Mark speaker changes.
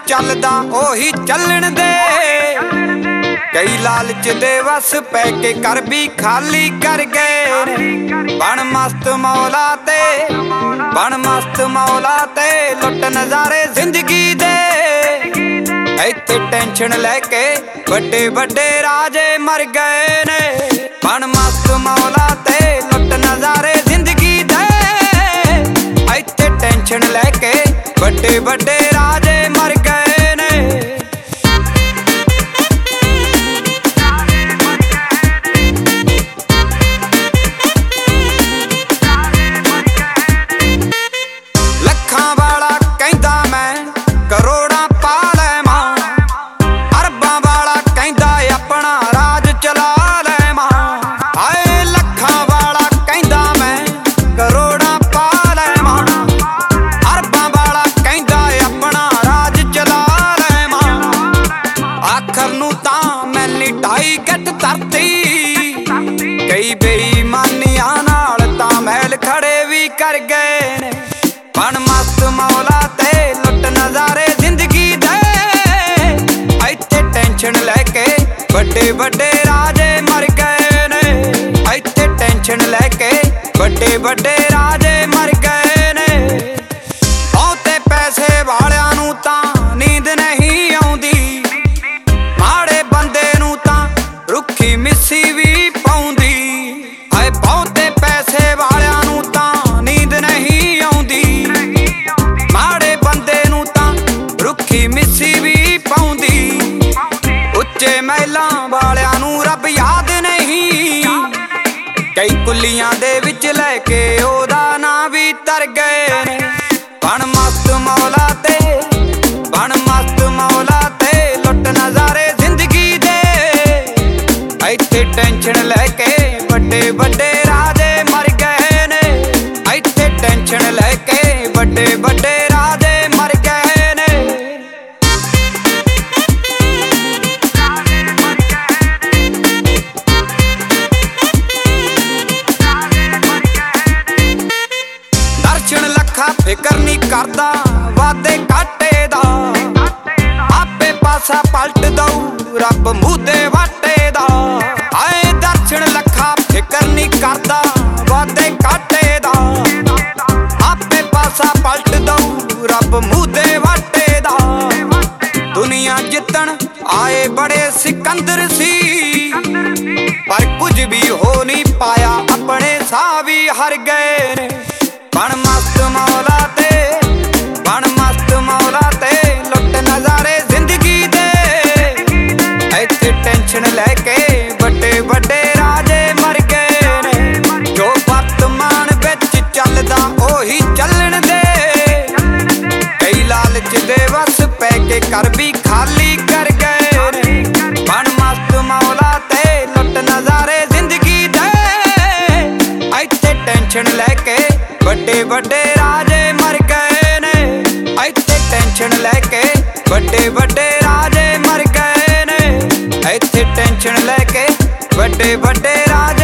Speaker 1: ਚੱਲਦਾ ਉਹੀ ਚੱਲਣ ਦੇ। ਕਈ ਲਾਲਚ ਦੇ ਵਸ ਪੈ ਕੇ ਕਰ ਵੀ ਖਾਲੀ ਕਰ ਗਏ ਨੇ। ਬਣ ਮਸਤ ਮੌਲਾ ਤੇ ਬਣ ਮਸਤ ਮੌਲਾ ਤੇ ਲੁੱਟ ਨਜ਼ਾਰੇ ਜ਼ਿੰਦਗੀ ਦੇ। ਇੱਥੇ ਟੈਨਸ਼ਨ ਲੈ ਕੇ ਵੱਡੇ ਵੱਡੇ ਰਾਜੇ ਮਰ ਗਏ ਨੇ। ਬਣ ਮਸਤ ਮੌਲਾ ਤੇ ਲੁੱਟ ਨਜ਼ਾਰੇ ਜ਼ਿੰਦਗੀ ਦੇ। ਇੱਥੇ ਟੈਨਸ਼ਨ ਲੈ ਕੇ ਵੱਡੇ ਵੱਡੇ ਰਾਜੇ ਮਰ ਗਏ ਨੇ। ਲੱਖਾਂ ਵਾਲਾ ਕਹਿੰਦਾ ਮੈਂ ਕਰੋੜਾਂ ਪਾ ਲੈਵਾਂ। ਅਰਬਾਂ ਵਾਲਾ ਕਹਿੰਦਾ ਆਪਣਾ ਰਾਜ ਚਲਾ ਲੈਵਾਂ। ਹਾਏ ਲੱਖਾਂ ਵਾਲਾ ਕਹਿੰਦਾ ਮੈਂ ਕਰੋੜਾਂ ਪਾ ਲੈਵਾਂ। ਅਰਬਾਂ ਵਾਲਾ ਕਹਿੰਦਾ ਆਪਣਾ ਰਾਜ ਚਲਾ ਲੈਵਾਂ। ਆਖਰ ਨੂੰ ਤਾਂ ਮੈਂ ਲਿਟਾਈ ਗੱਟ ਧਰਤੀ। ਕਈ ਬੇਈਮਾਨੀਆਂ ਨਾਲ ਤਾਂ ਮਹਿਲ ਖੜੇ ਵੀ ਕਰ ਗਏ ਨੇ। ਬਣ ਮਸਤ ਮੌਲਾ ਤੇ ਲੁੱਟ ਨਜ਼ਾਰੇ ਜ਼ਿੰਦਗੀ ਦੇ। ਇੱਥੇ ਟੈਨਸ਼ਨ ਲੈ ਕੇ ਵੱਡੇ ਵੱਡੇ ਰਾਜੇ ਮਰ ਗਏ ਨੇ। ਇੱਥੇ ਟੈਨਸ਼ਨ ਲੈ ਕੇ ਵੱਡੇ ਵੱਡੇ ਰਾਜੇ ਮਰ ਗਏ ਨੇ। ਬਹੁਤੇ ਪੈਸੇ ਵਾਲਿਆਂ ਨੂੰ ਤਾਂ ਨੀਂਦ ਨਹੀਂ ਆਉਂਦੀ। ਮਾੜੇ ਬੰਦੇ ਨੂੰ ਤਾਂ ਰੁੱਖੀ ਮਿੱਸੀ ਵੀ ਪਾਉਂਦੀ। ਹਾਏ ਬਹੁਤੇ ਪੈਸੇ ਵਾਲਿਆਂ ਨੂੰ ਤਾਂ ਨੀਂਦ ਨਹੀਂ ਆਉਂਦੀ। ਮਾੜੇ ਬੰਦੇ ਨੂੰ ਤਾਂ ਰੁੱਖੀ ਮਿੱਸੀ ਵੀ ਪਾਉਂਦੀ। ਉੱਚੇ ਮਹਿਲਾਂ ਵਾਲਿਆਂ ਨੂੰ ਰੱਬ ਯਾਦ ਨਹੀਂ। ਕਈ ਕੁੱਲੀਆਂ ਦੇ ਵਿੱਚ ਲੈ ਕੇ ਉਹਦਾ ਨਾਂ ਵੀ ਤਰ ਗਏ ਨੇ। ਬਣ ਮਸਤ ਮੌਲਾ ਤੇ ਬਣ ਮਸਤ ਮੌਲਾ ਤੇ ਲੁੱਟ ਨਜ਼ਾਰੇ ਜ਼ਿੰਦਗੀ ਦੇ। ਇੱਥੇ ਟੈਨਸ਼ਨ ਲੈ ਕੇ ਵੱਡੇ ਵੱਡੇ ਰਾਜੇ ਮਰ ਗਏ ਨੇ। ਇੱਥੇ ਟੈਨਸ਼ਨ ਲੈ ਕੇ ਵੱਡੇ ਵੱਡੇ ਰਾਜੇ ਮਰ ਗਏ ਨੇ। ਦਰਸ਼ਨ ਲੱਖਾਂ ਫਿਕਰ ਨਹੀਂ ਕਰਦਾ ਵਾਦੇ ਘਾਟੇ ਦਾ। ਆਪੇ ਪਾਸਾ ਪਲਟ ਦਊ ਰੱਬ ਮੂਧੇ ਵਾਟੇ ਦਾ। ਹਾਏ ਦਰਸ਼ਨ ਲੱਖਾਂ ਫਿਕਰ ਨਹੀਂ ਕਰਦਾ ਵਾਦੇ ਘਾਟੇ ਦਾ। ਆਪੇ ਪਾਸਾ ਪਲਟ ਦਊ ਰੱਬ ਮੂਧੇ ਵਾਟੇ ਦਾ। ਦੁਨੀਆ ਜਿੱਤਣ ਆਏ ਬੜੇ ਸਿਕੰਦਰ ਸੀ। ਪਰ ਕੁਝ ਵੀ ਹੋ ਨਹੀਂ ਪਾਇਆ ਆਪਣੇ ਸਾਹ ਵੀ ਹਰ ਗਏ ਨੇ। ਬਣ ਮਸਤ ਮੌਲਾ ਤੇ ਬਣ ਮਸਤ ਮੌਲਾ ਤੇ ਲੁੱਟ ਨਜ਼ਾਰੇ ਜ਼ਿੰਦਗੀ ਦੇ। ਇੱਥੇ ਟੈਨਸ਼ਨ ਲੈ ਕੇ ਵੱਡੇ ਵੱਡੇ ਰਾਜੇ ਮਰ ਗਏ ਨੇ। ਜੋ ਵਰਤਮਾਨ ਵਿੱਚ ਚੱਲਦਾ ਉਹੀ ਚੱਲਣ ਦੇ। ਕਈ ਲਾਲਚ ਦੇ ਵਸ ਪੈ ਕੇ ਕਰ ਵੀ ਖਾਲੀ ਕਰ ਗਏ ਨੇ। ਬਣ ਮਸਤ ਮੌਲਾ ਤੇ ਲੁੱਟ ਨਜ਼ਾਰੇ ਜ਼ਿੰਦਗੀ ਦੇ। ਇੱਥੇ ਟੈਨਸ਼ਨ ਲੈ ਕੇ ਵੱਡੇ ਵੱਡੇ ਰਾਜੇ ਮਰ ਗਏ ਨੇ। ਇੱਥੇ ਟੈਨਸ਼ਨ ਲੈ ਕੇ ਵੱਡੇ ਵੱਡੇ ਰਾਜੇ ਮਰ ਗਏ ਨੇ। ਇੱਥੇ ਟੈਨਸ਼ਨ ਲੈ ਕੇ ਵੱਡੇ ਵੱਡੇ ਰਾਜੇ